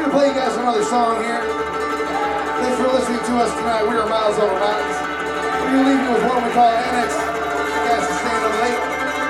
gonna play you guys another song here. Thanks for listening to us tonight. We are Miles Over Mountains. We're gonna leave you with what we call Annex. You guys are staying up late.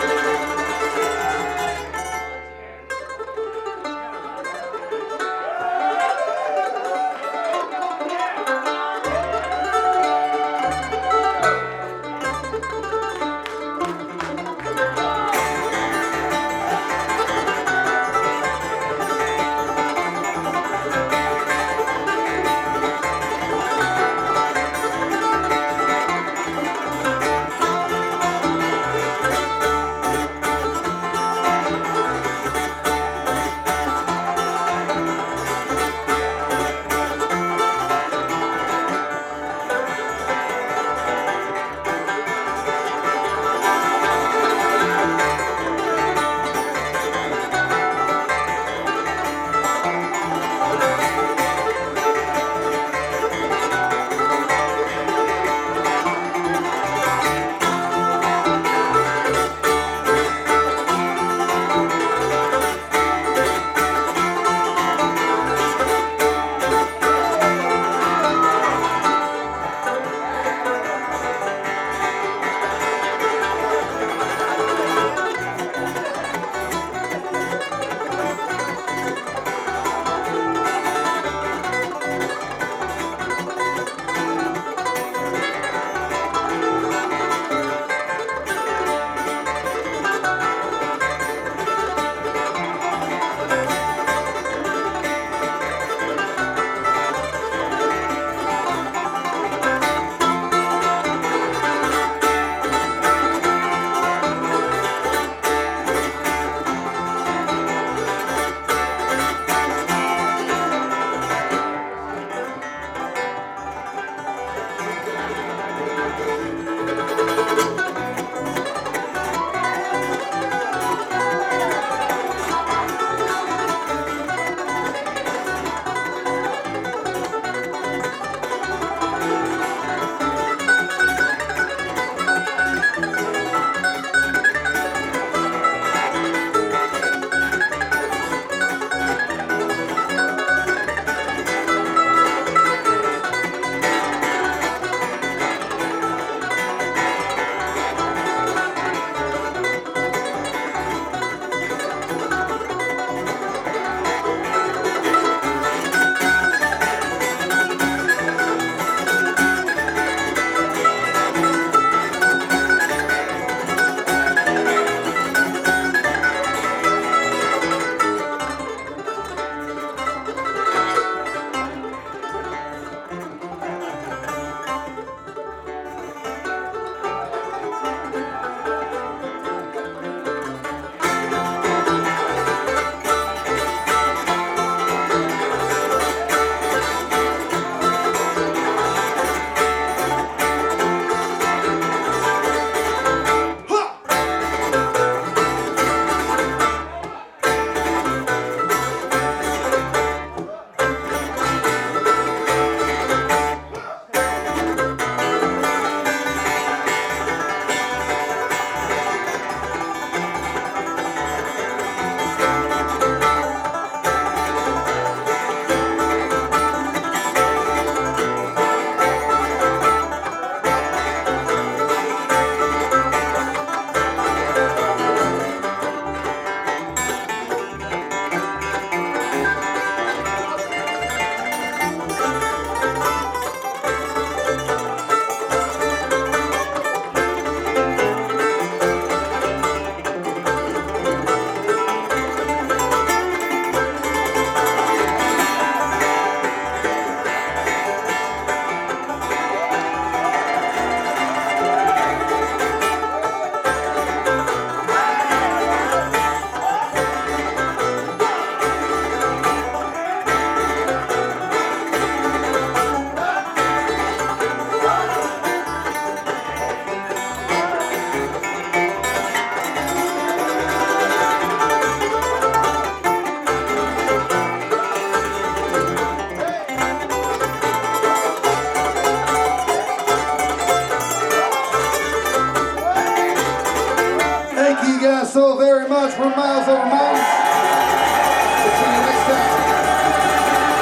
so very much. We're Miles Over Mountains. We'll see you next time.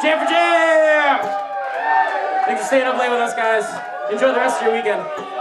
Jam for Jam! Thanks for staying up late with us, guys. Enjoy the rest of your weekend.